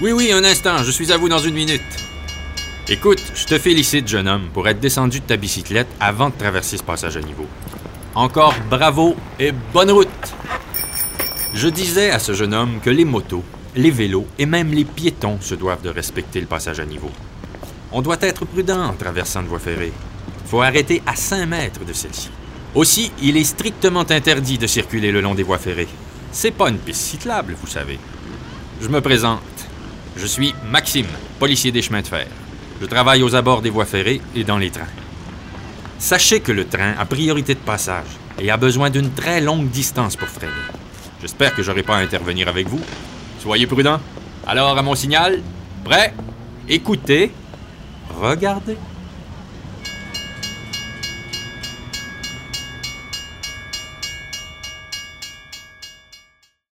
Oui, un instant, je suis à vous dans 1 minute. Écoute, je te félicite, jeune homme, pour être descendu de ta bicyclette avant de traverser ce passage à niveau. Encore bravo et bonne route! Je disais à ce jeune homme que les motos, les vélos et même les piétons se doivent de respecter le passage à niveau. On doit être prudent en traversant une voie ferrée. Il faut arrêter à 5 mètres de celle-ci. Aussi, il est strictement interdit de circuler le long des voies ferrées. C'est pas une piste cyclable, vous savez. Je me présente. Je suis Maxime, policier des chemins de fer. Je travaille aux abords des voies ferrées et dans les trains. Sachez que le train a priorité de passage et a besoin d'une très longue distance pour freiner. J'espère que j'aurai pas à intervenir avec vous. Soyez prudents. Alors, à mon signal, prêt, écoutez, regardez.